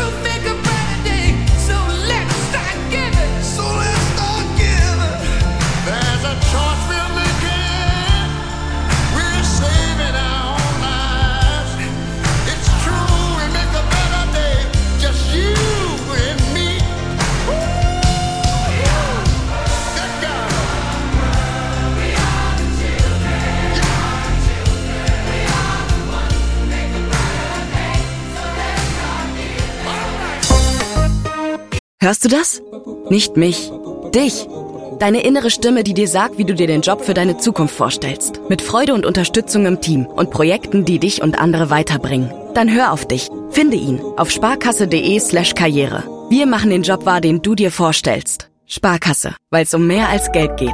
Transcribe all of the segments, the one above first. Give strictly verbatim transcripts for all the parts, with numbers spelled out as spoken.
make a brighter day. So let's start giving. So let's start giving. There's a choice we're making. We're saving our own lives. It's true, we make a better day. Just you and me. Woo! Yeah. Good God. We are the children. We are the children. We are the ones who make a brighter day. So let's start giving. All right. Hörst du das? Nicht mich, dich. Deine innere Stimme, die dir sagt, wie du dir den Job für deine Zukunft vorstellst. Mit Freude und Unterstützung im Team und Projekten, die dich und andere weiterbringen. Dann hör auf dich. Finde ihn auf sparkasse.de slash Karriere. Wir machen den Job wahr, den du dir vorstellst. Sparkasse, weil es um mehr als Geld geht.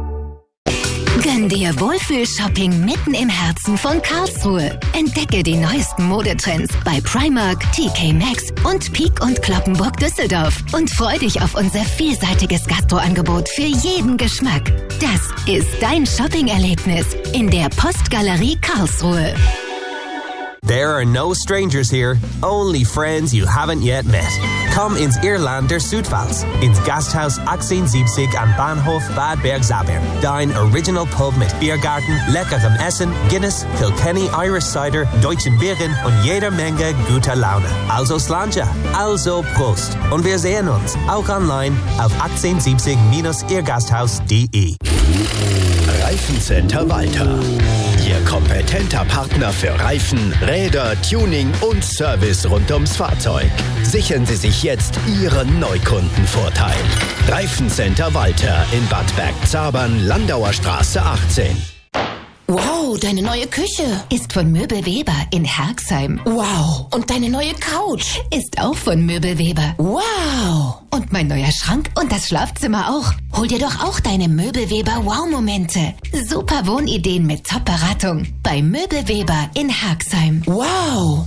Gönn dir Wohlfühl-Shopping mitten im Herzen von Karlsruhe. Entdecke die neuesten Modetrends bei Primark, T K Maxx und Peek und Cloppenburg Düsseldorf. Und freu dich auf unser vielseitiges Gastroangebot für jeden Geschmack. Das ist dein Shopping-Erlebnis in der Postgalerie Karlsruhe. There are no strangers here, only friends you haven't yet met. Komm ins Irlander Südpfalz, ins Gasthaus achtzehnhundertsiebzig am Bahnhof Bad Bergsaber. Dein Original Pub mit Biergarten, leckerem Essen, Guinness, Kilkenny Irish Cider, deutschen Bieren und jeder Menge guter Laune. Also Slanja, also Prost. Und wir sehen uns auch online auf achtzehnhundertsiebzig ihr gasthaus punkt de. Reifencenter Walter. Ihr kompetenter Partner für Reifen, Räder, Tuning und Service rund ums Fahrzeug. Sichern Sie sich jetzt Ihren Neukundenvorteil. Reifencenter Walter in Bad Bergzabern, Landauer Straße achtzehn. Wow, deine neue Küche Ist von Möbelweber in Herxheim. Wow, und deine neue Couch Ist auch von Möbelweber. Wow. Und mein neuer Schrank und das Schlafzimmer auch. Hol dir doch auch deine Möbelweber Wow-Momente. Super Wohnideen mit Top-Beratung. Bei Möbelweber in Herxheim. Wow.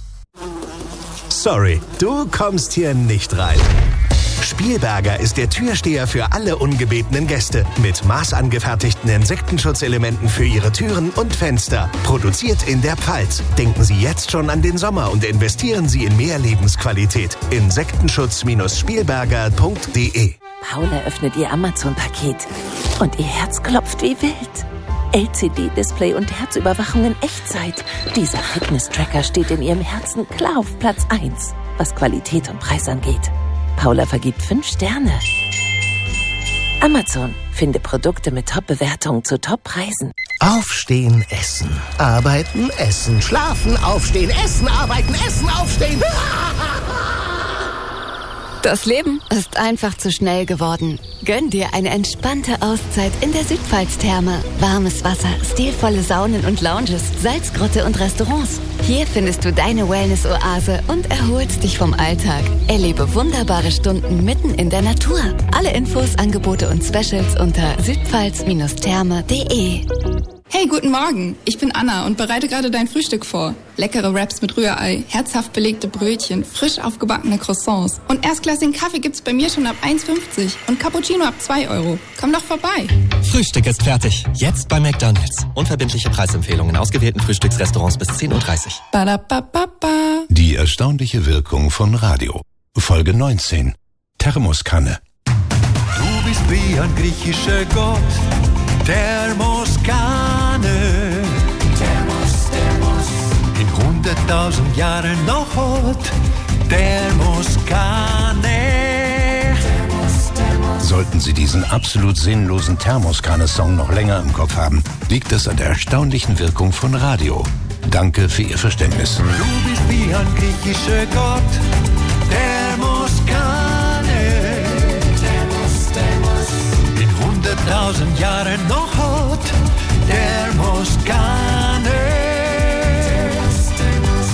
Sorry, du kommst hier nicht rein. Spielberger ist der Türsteher für alle ungebetenen Gäste. Mit maßangefertigten Insektenschutzelementen für Ihre Türen und Fenster. Produziert in der Pfalz. Denken Sie jetzt schon an den Sommer und investieren Sie in mehr Lebensqualität. Insektenschutz Spielberger punkt de. Paula öffnet ihr Amazon-Paket und ihr Herz klopft wie wild. L C D-Display und Herzüberwachung in Echtzeit. Dieser Fitness-Tracker steht in ihrem Herzen klar auf Platz eins, was Qualität und Preis angeht. Paula vergibt fünf Sterne. Amazon. Finde Produkte mit Top-Bewertungen zu Top-Preisen. Aufstehen, essen, arbeiten, essen, schlafen, aufstehen, essen, arbeiten, essen, aufstehen. Das Leben ist einfach zu schnell geworden. Gönn dir eine entspannte Auszeit in der Südpfalz-Therme. Warmes Wasser, stilvolle Saunen und Lounges, Salzgrotte und Restaurants. Hier findest du deine Wellness-Oase und erholst dich vom Alltag. Erlebe wunderbare Stunden mitten in der Natur. Alle Infos, Angebote und Specials unter südpfalz Therme punkt de. Hey, guten Morgen. Ich bin Anna und bereite gerade dein Frühstück vor. Leckere Wraps mit Rührei, herzhaft belegte Brötchen, frisch aufgebackene Croissants. Und erstklassigen Kaffee gibt's bei mir schon ab eins fünfzig und Cappuccino ab zwei Euro. Komm doch vorbei. Frühstück ist fertig. Jetzt bei McDonald's. Unverbindliche Preisempfehlungen in ausgewählten Frühstücksrestaurants bis zehn Uhr dreißig. Badabababa. Die erstaunliche Wirkung von Radio. Folge neunzehn. Thermoskanne. Du bist wie ein griechischer Gott. Thermoskanne. Thermos, Thermos. In hunderttausend Jahren noch hot. Thermoskanne. Thermos, Thermos. Sollten Sie diesen absolut sinnlosen Thermoskanne-Song noch länger im Kopf haben, liegt es an der erstaunlichen Wirkung von Radio. Danke für Ihr Verständnis. Du bist wie ein griechischer Gott. Thermoskanne. Thermos, Thermos. In hunderttausend Jahren noch hot. Thermoskanne. Thermos, Thermos.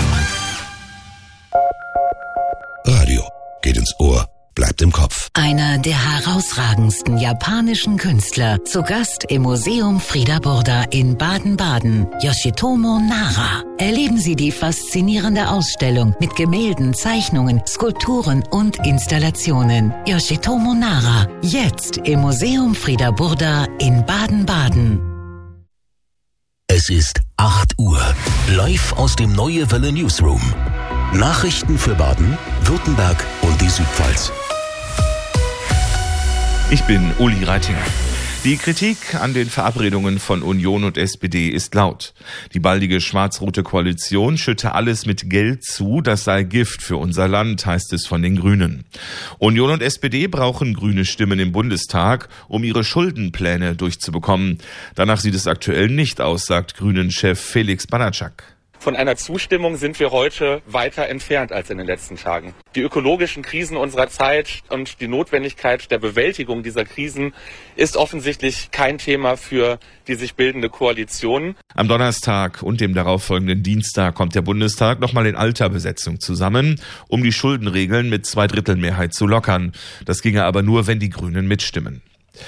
Radio geht ins Ohr, bleibt im Kopf. Einer der herausragendsten japanischen Künstler, zu Gast im Museum Frieder Burda in Baden-Baden, Yoshitomo Nara. Erleben Sie die faszinierende Ausstellung mit Gemälden, Zeichnungen, Skulpturen und Installationen. Yoshitomo Nara, jetzt im Museum Frieder Burda in Baden-Baden. Es ist acht Uhr, live aus dem Neue Welle Newsroom. Nachrichten für Baden, Württemberg und die Südpfalz. Ich bin Uli Reitinger. Die Kritik an den Verabredungen von Union und S P D ist laut. Die baldige schwarz-rote Koalition schütte alles mit Geld zu, das sei Gift für unser Land, heißt es von den Grünen. Union und S P D brauchen grüne Stimmen im Bundestag, um ihre Schuldenpläne durchzubekommen. Danach sieht es aktuell nicht aus, sagt Grünen-Chef Felix Banatschak. Von einer Zustimmung sind wir heute weiter entfernt als in den letzten Tagen. Die ökologischen Krisen unserer Zeit und die Notwendigkeit der Bewältigung dieser Krisen ist offensichtlich kein Thema für die sich bildende Koalition. Am Donnerstag und dem darauffolgenden Dienstag kommt der Bundestag nochmal in alter Besetzung zusammen, um die Schuldenregeln mit Zweidrittelmehrheit zu lockern. Das ginge aber nur, wenn die Grünen mitstimmen.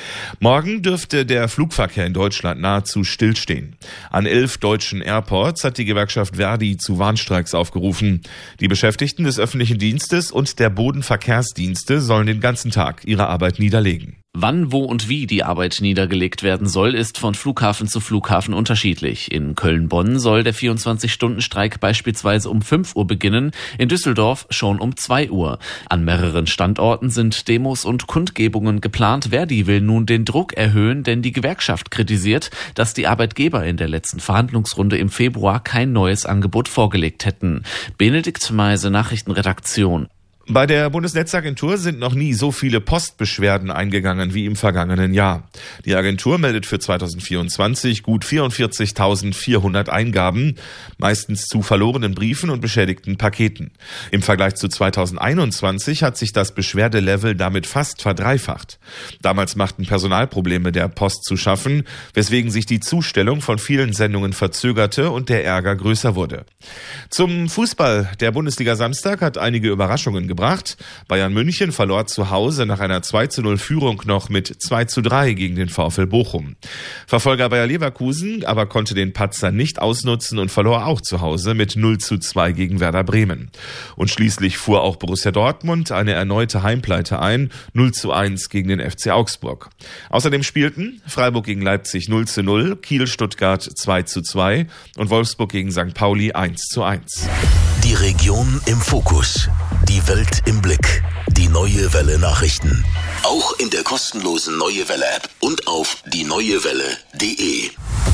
Morgen dürfte der Flugverkehr in Deutschland nahezu stillstehen. An elf deutschen Airports hat die Gewerkschaft Verdi zu Warnstreiks aufgerufen. Die Beschäftigten des öffentlichen Dienstes und der Bodenverkehrsdienste sollen den ganzen Tag ihre Arbeit niederlegen. Wann, wo und wie die Arbeit niedergelegt werden soll, ist von Flughafen zu Flughafen unterschiedlich. In Köln-Bonn soll der vierundzwanzig-Stunden-Streik beispielsweise um fünf Uhr beginnen, in Düsseldorf schon um zwei Uhr. An mehreren Standorten sind Demos und Kundgebungen geplant. Verdi will nun den Druck erhöhen, denn die Gewerkschaft kritisiert, dass die Arbeitgeber in der letzten Verhandlungsrunde im Februar kein neues Angebot vorgelegt hätten. Benedikt Meise, Nachrichtenredaktion. Bei der Bundesnetzagentur sind noch nie so viele Postbeschwerden eingegangen wie im vergangenen Jahr. Die Agentur meldet für zweitausendvierundzwanzig gut vierundvierzigtausendvierhundert Eingaben, meistens zu verlorenen Briefen und beschädigten Paketen. Im Vergleich zu zweitausendeinundzwanzig hat sich das Beschwerdelevel damit fast verdreifacht. Damals machten Personalprobleme der Post zu schaffen, weswegen sich die Zustellung von vielen Sendungen verzögerte und der Ärger größer wurde. Zum Fußball. Der Bundesliga Samstag hat einige Überraschungen gebracht. Bayern München verlor zu Hause nach einer zwei zu null Führung noch mit zwei zu drei gegen den VfL Bochum. Verfolger Bayer Leverkusen aber konnte den Patzer nicht ausnutzen und verlor auch zu Hause mit null zu zwei gegen Werder Bremen. Und schließlich fuhr auch Borussia Dortmund eine erneute Heimpleite ein, null zu eins gegen den F C Augsburg. Außerdem spielten Freiburg gegen Leipzig null zu null, Kiel-Stuttgart zwei zu zwei und Wolfsburg gegen Sankt Pauli eins zu eins. Die Region im Fokus. Die Welt im Blick. Die Neue Welle Nachrichten. Auch in der kostenlosen Neue Welle App und auf die neue welle punkt de.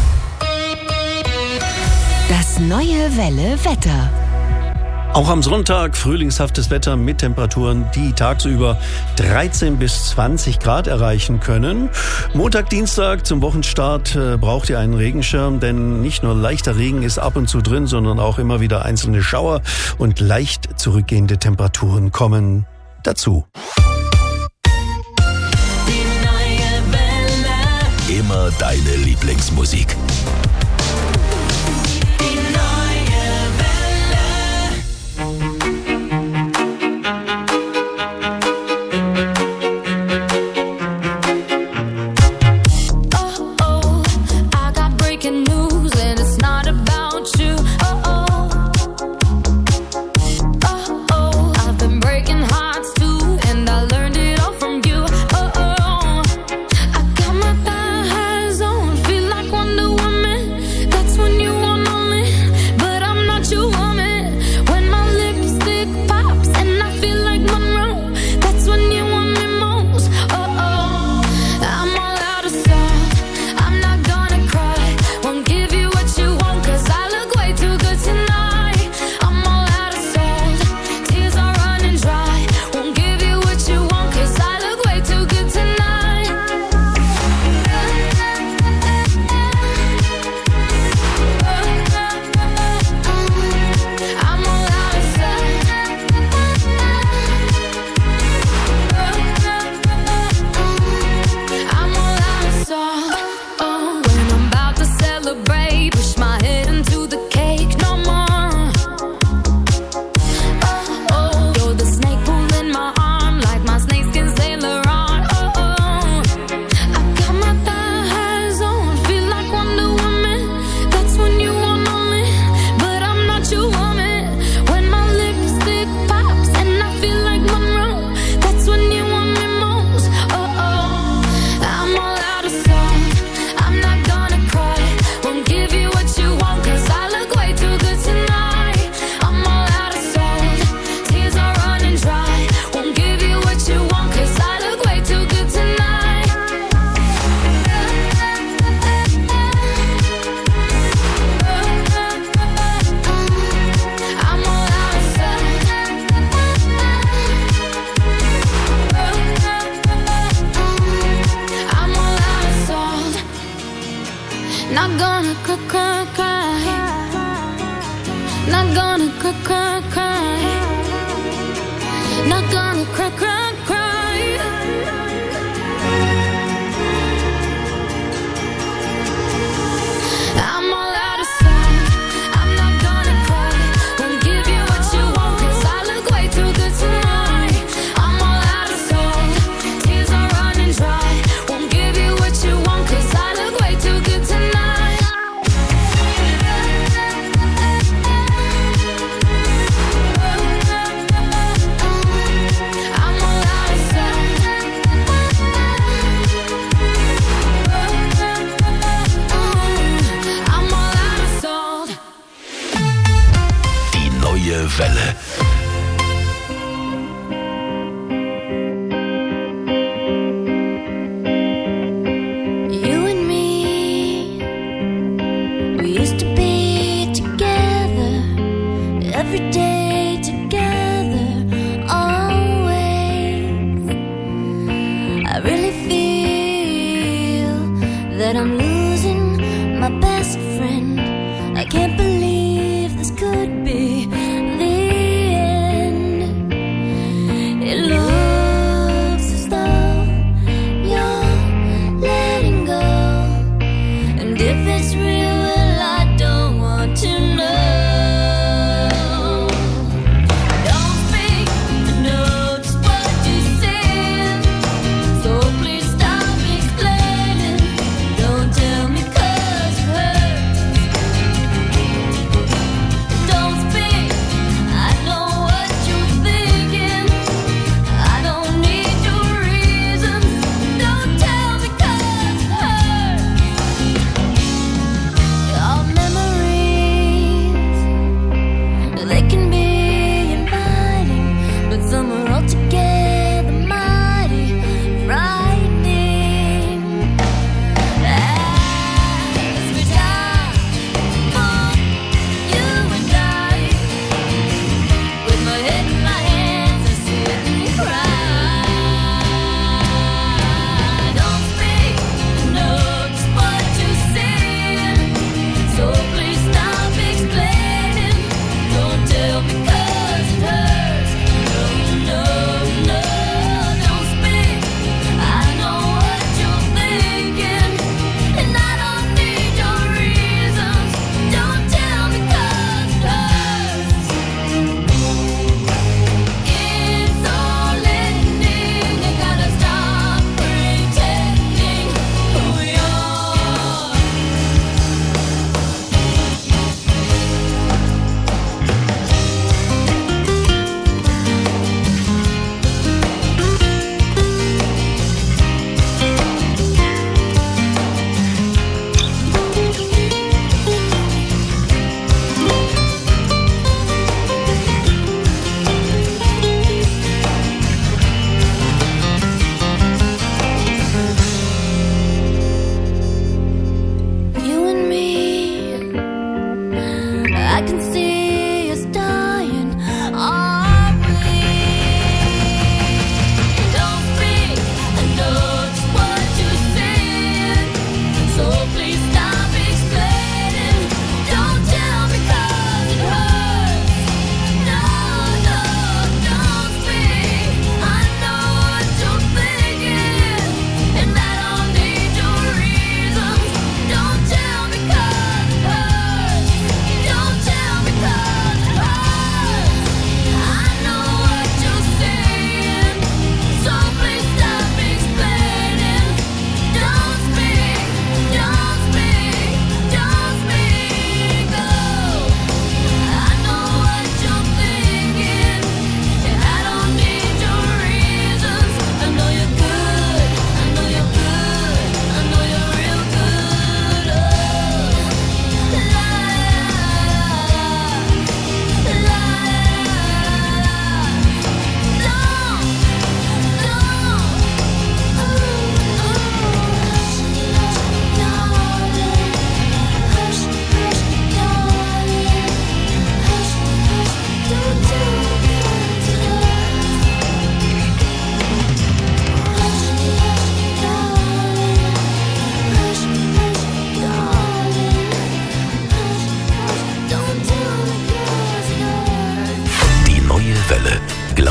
Das Neue Welle Wetter. Auch am Sonntag frühlingshaftes Wetter mit Temperaturen, die tagsüber dreizehn bis zwanzig Grad erreichen können. Montag, Dienstag zum Wochenstart äh, braucht ihr einen Regenschirm, denn nicht nur leichter Regen ist ab und zu drin, sondern auch immer wieder einzelne Schauer und leicht zurückgehende Temperaturen kommen dazu. Die Neue Welle. Immer deine Lieblingsmusik. Feel like Wonder Woman. gonna cry, cry. Not gonna cry, cry, cry. Not gonna cry, cry, cry. I'm all out of sight. I'm not gonna cry. Won't give you what you want, 'cause I look way too good tonight. I'm all out of soul. Tears are running dry. Won't give you what you want, 'cause I look way too good tonight. I'm all out of soul. I'm all out of soul. Die neue Welle. You and me, we used to be together, every day together, always. I really feel that I'm losing my best friend. I can't believe this could be the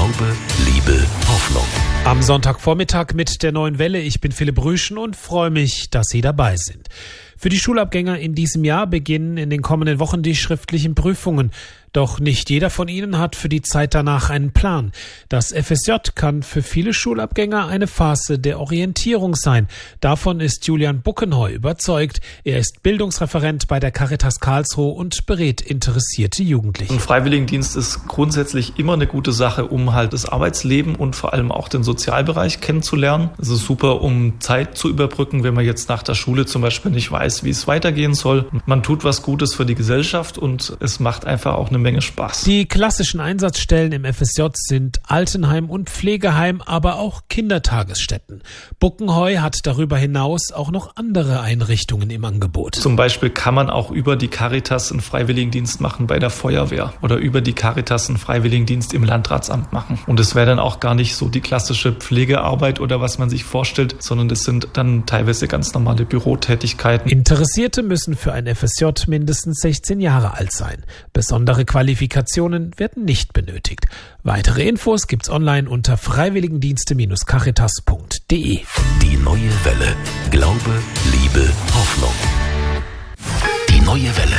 Glaube, Liebe, Hoffnung. Am Sonntagvormittag mit der Neuen Welle. Ich bin Philipp Rüschen und freue mich, dass Sie dabei sind. Für die Schulabgänger in diesem Jahr beginnen in den kommenden Wochen die schriftlichen Prüfungen. Doch nicht jeder von ihnen hat für die Zeit danach einen Plan. Das F S J kann für viele Schulabgänger eine Phase der Orientierung sein. Davon ist Julian Buckenheu überzeugt. Er ist Bildungsreferent bei der Caritas Karlsruhe und berät interessierte Jugendliche. Ein Freiwilligendienst ist grundsätzlich immer eine gute Sache, um halt das Arbeitsleben und vor allem auch den Sozialbereich kennenzulernen. Es ist super, um Zeit zu überbrücken, wenn man jetzt nach der Schule zum Beispiel nicht weiß, wie es weitergehen soll. Man tut was Gutes für die Gesellschaft und es macht einfach auch eine Menge Spaß. Die klassischen Einsatzstellen im F S J sind Altenheim und Pflegeheim, aber auch Kindertagesstätten. Buckenheu hat darüber hinaus auch noch andere Einrichtungen im Angebot. Zum Beispiel kann man auch über die Caritas einen Freiwilligendienst machen bei der Feuerwehr oder über die Caritas einen Freiwilligendienst im Landratsamt machen. Und es wäre dann auch gar nicht so die klassische Pflegearbeit oder was man sich vorstellt, sondern es sind dann teilweise ganz normale Bürotätigkeiten. Interessierte müssen für ein F S J mindestens sechzehn Jahre alt sein. Besondere Qualifikationen werden nicht benötigt. Weitere Infos gibt's online unter freiwilligendienste Bindestrich caritas punkt de. Die neue Welle. Glaube, Liebe, Hoffnung. Die neue Welle.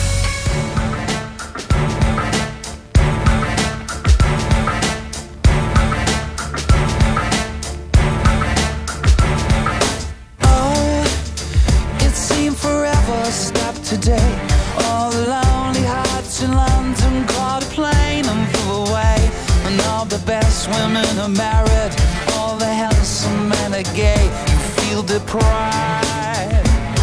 Oh, it seemed forever stopped today. All the lonely hearts in London caught a plane and flew away. And all the best women are married, all the handsome men are gay. You feel deprived.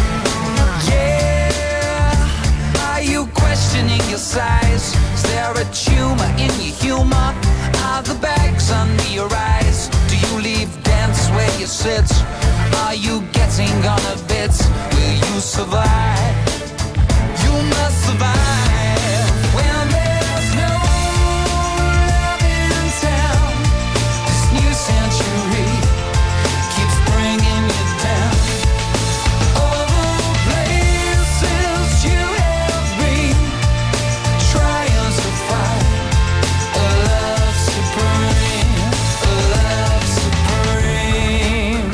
Yeah, are you questioning your size? Is there a tumor in your humor? Are the bags under your eyes? Do you leave dance where you sit? Are you getting on a bit? Will you survive? You must survive when there's no love in town. This new century keeps bringing you down. All the places you have been, trying to find a love supreme, a love supreme.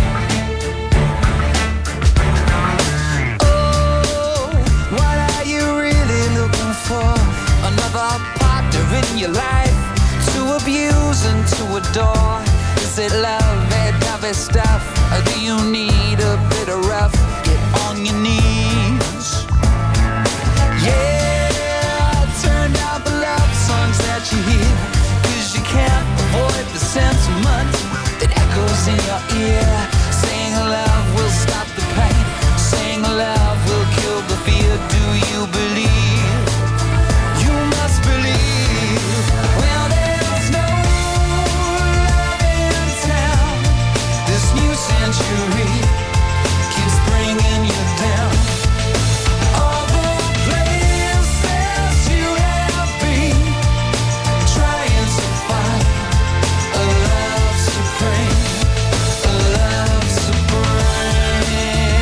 What are you really looking for? Another partner in your life to abuse and to adore? Is it love, that dovey stuff? Or do you need a bit of rough? Get on your knees. Yeah, turn down the love songs that you hear, 'cause you can't avoid the sentiment that echoes in your ear. Saying love will stop the pain, saying love will kill the fear. Do you believe? You must believe. Well, there's no love in town. This new century keeps bringing you down. All the places you have been, trying to find a love supreme, a love supreme.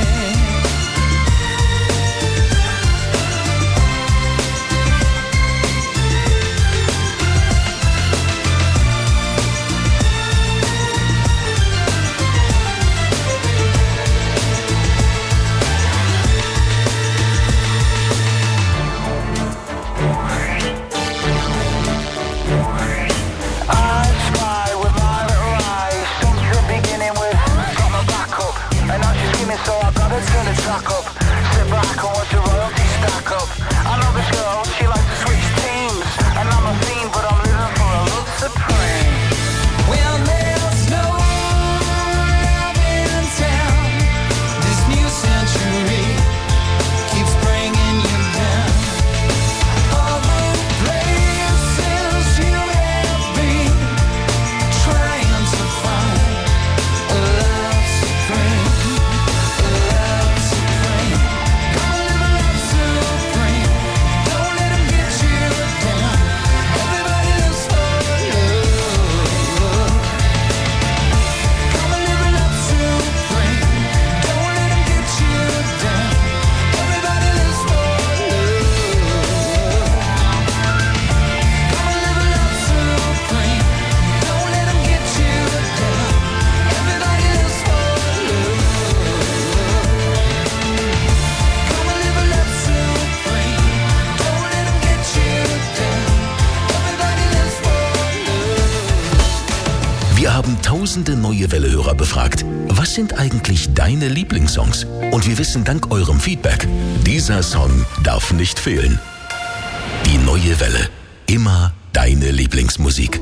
I spy with my little eyes, something beginning with got my back up, and now she's screaming, so I gotta turn the track up. Sit back and watch the royalty stack up. I know this girl, she likes to switch teams, and I'm a fiend, but I'm living for a love supreme. Well, there's no love in town. This new century keeps bringing you down. All the places you have been, trying to find a love supreme, a love supreme. Come on, live a love supreme. Wir haben tausende neue Welle-Hörer befragt. Was sind eigentlich deine Lieblingssongs? Und wir wissen dank eurem Feedback, dieser Song darf nicht fehlen. Die neue Welle. Immer deine Lieblingsmusik.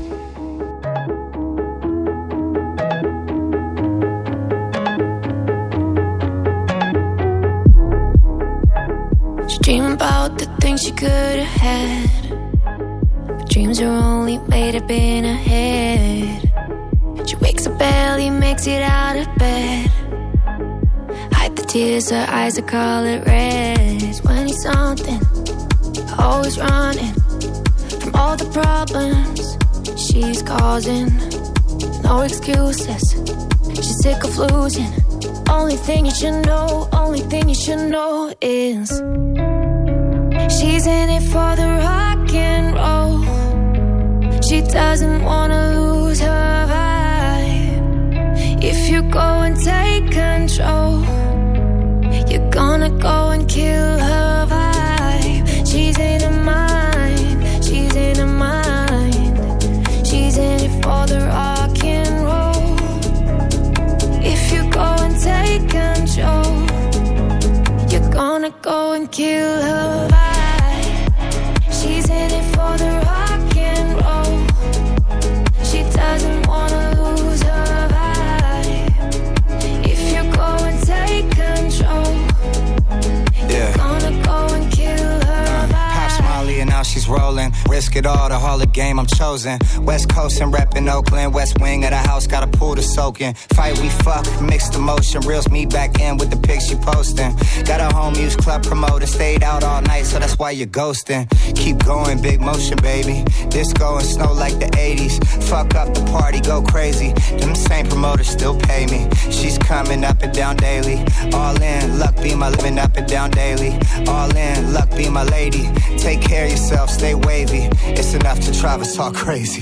She dream about the things she could have had, but dreams are only made up in her head. She wakes up early, makes it out of bed, hide the tears, her eyes are color red. twenty something, always running from all the problems she's causing. No excuses, she's sick of losing. Only thing you should know, only thing you should know is she's in it for the rock and roll. She doesn't wanna lose her vibe. If you go and take control, you're gonna go and kill her vibe. She's in her mind, she's in her mind. She's in it for the rock and roll. If you go and take control, you're gonna go and kill her vibe. She's in it for the rock and roll. She doesn't wanna lose her vibe. If you go and take control, yeah, you're gonna go and kill her vibe. Pop Smiley and now she's rolling. Risk it all, the Hall of Game I'm chosen. West Coast and reppin' Oakland. West wing of the house, got a pool to soak in. Fight, we fuck, mixed emotion. Reels me back in with the pics she posting. Got a home use club promoter. Stayed out all night, so that's why you're ghosting. Keep going, big motion, baby. Disco and snow like the eighties. Fuck up the party, go crazy. Them same promoters still pay me. She's coming up and down daily. All in, luck be my living up and down daily. All in, luck be my lady. Take care of yourself, stay wavy. It's enough to drive us all crazy.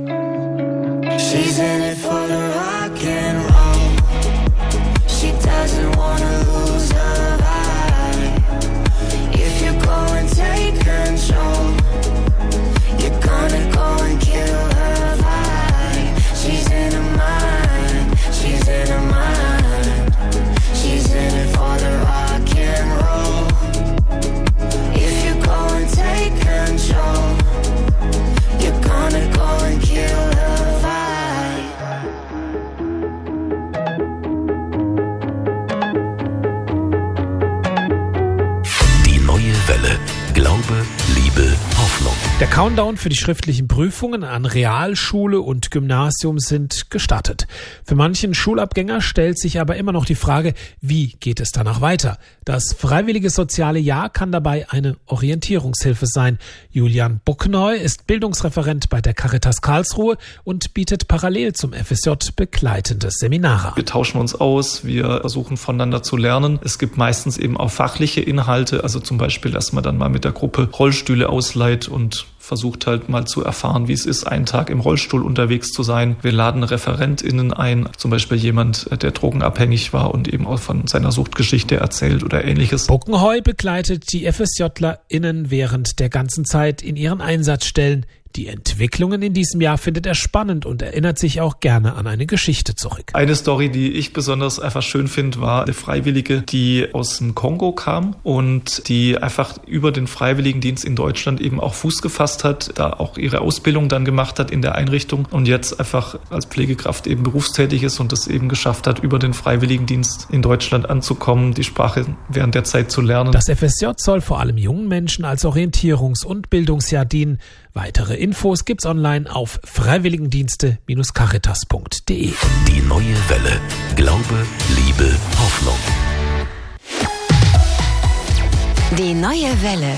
She's in it for the rock and roll. She doesn't wanna lose her vibe. If you go and take control, you're gonna go and kill her vibe. She's in her mind, she's in her mind. She's in it for the rock and roll. If you go and take control, you're gonna go and kill her vibe. Die neue Welle. Glaube, Liebe, Hoffnung. Der Countdown für die schriftlichen Prüfungen an Realschule und Gymnasium sind gestartet. Für manchen Schulabgänger stellt sich aber immer noch die Frage, wie geht es danach weiter? Das freiwillige soziale Jahr kann dabei eine Orientierungshilfe sein. Julian Buckneu ist Bildungsreferent bei der Caritas Karlsruhe und bietet parallel zum F S J begleitende Seminare an. Wir tauschen uns aus, wir versuchen voneinander zu lernen. Es gibt meistens eben auch fachliche Inhalte, also zum Beispiel, dass man dann mal mit der Gruppe Rollstühle ausleiht und versucht halt mal zu erfahren, wie es ist, einen Tag im Rollstuhl unterwegs zu sein. Wir laden ReferentInnen ein, zum Beispiel jemand, der drogenabhängig war und eben auch von seiner Suchtgeschichte erzählt oder ähnliches. Buckenheu begleitet die FSJlerInnen während der ganzen Zeit in ihren Einsatzstellen. Die Entwicklungen in diesem Jahr findet er spannend und erinnert sich auch gerne an eine Geschichte zurück. Eine Story, die ich besonders einfach schön finde, war eine Freiwillige, die aus dem Kongo kam und die einfach über den Freiwilligendienst in Deutschland eben auch Fuß gefasst hat, da auch ihre Ausbildung dann gemacht hat in der Einrichtung und jetzt einfach als Pflegekraft eben berufstätig ist und es eben geschafft hat, über den Freiwilligendienst in Deutschland anzukommen, die Sprache während der Zeit zu lernen. Das F S J soll vor allem jungen Menschen als Orientierungs- und Bildungsjahr dienen. Weitere Infos gibt's online auf freiwilligendienste Bindestrich caritas Punkt de. Die neue Welle. Glaube, Liebe, Hoffnung. Die neue Welle.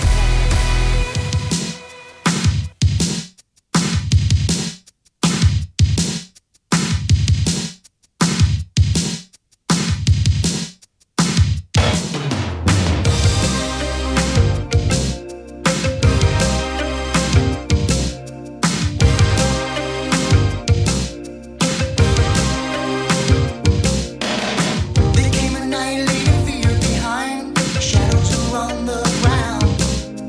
There came a night leaving fear behind, shadows were on the ground.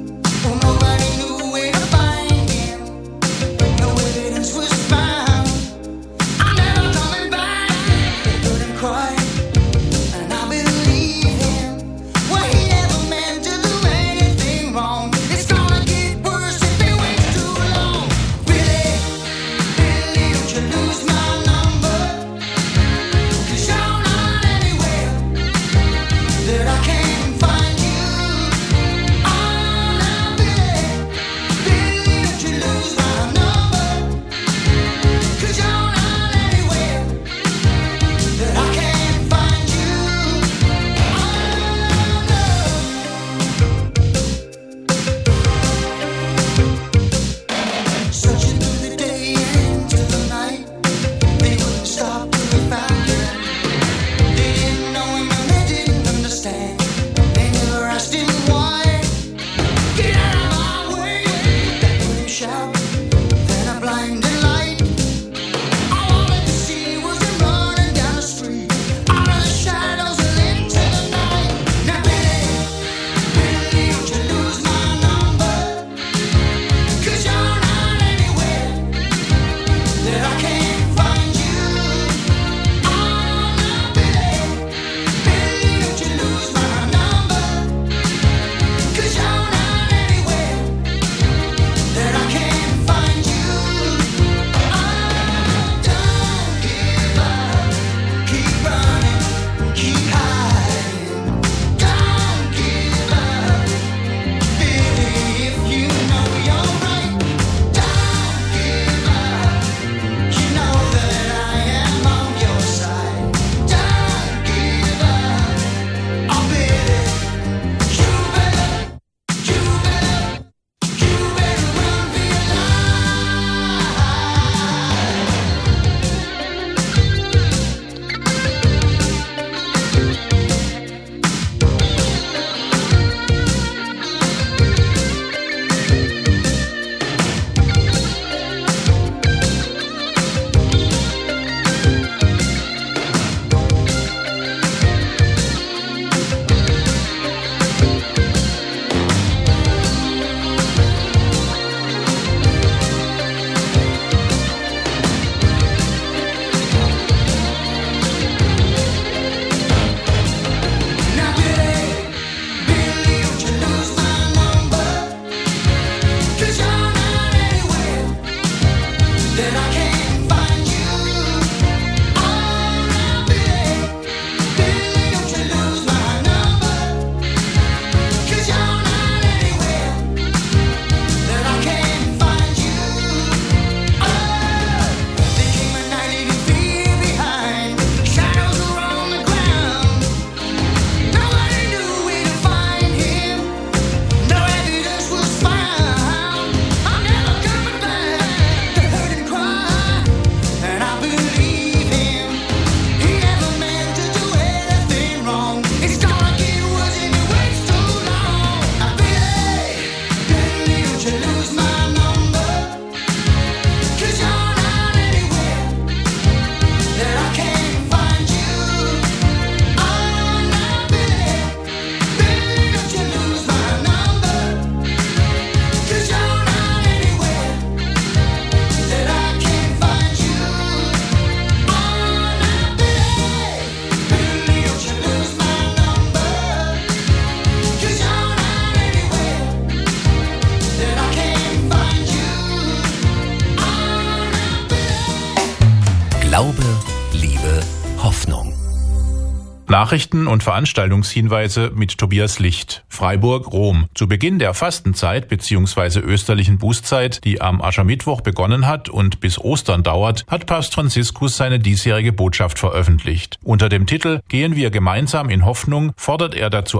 Glaube, Liebe, Hoffnung. Nachrichten und Veranstaltungshinweise mit Tobias Licht. Freiburg, Rom. Zu Beginn der Fastenzeit bzw. österlichen Bußzeit, die am Aschermittwoch begonnen hat und bis Ostern dauert, hat Papst Franziskus seine diesjährige Botschaft veröffentlicht. Unter dem Titel Gehen wir gemeinsam in Hoffnung fordert er dazu